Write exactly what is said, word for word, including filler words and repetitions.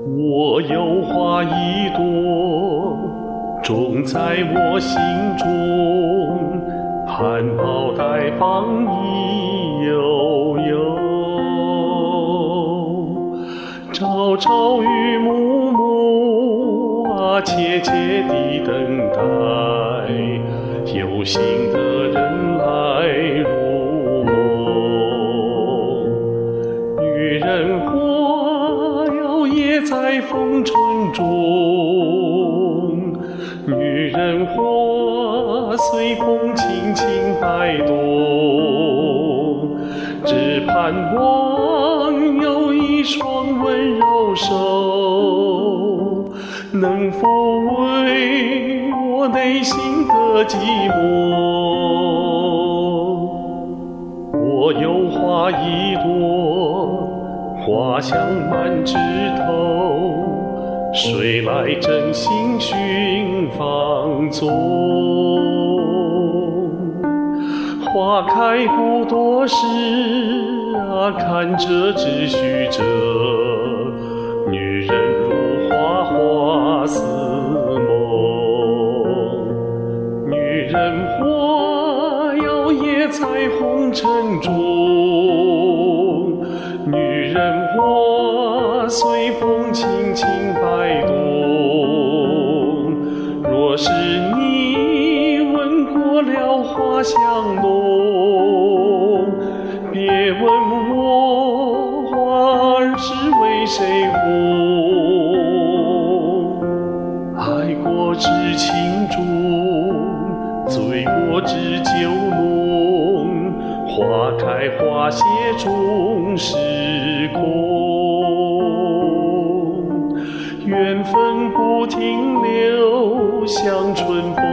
我有花一朵，种在我心中，含苞待放意悠悠。朝朝与暮暮啊，切切地等待，有心的人来入梦。女人花摇曳在风尘中，女人花随风轻轻摆动，只盼望有一双温柔手，能抚慰我内心的寂寞。我有花一朵，花香满枝头，谁来真心寻芳踪？花开不多时啊，看着只须着，女人如花花似梦。女人花摇曳在红尘中，女人花随风轻轻摆动。若是你闻过了花香浓，别问我花儿是为谁红。爱过知情重，醉过知酒浓，花开花谢终是空。缘分不停留，像春风